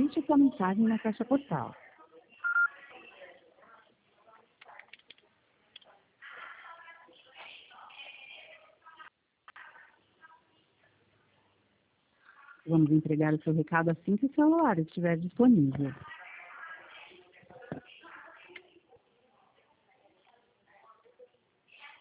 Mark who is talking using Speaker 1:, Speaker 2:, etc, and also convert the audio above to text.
Speaker 1: Digite sua mensagem na caixa postal. Vamos entregar o seu recado assim que o celular estiver disponível.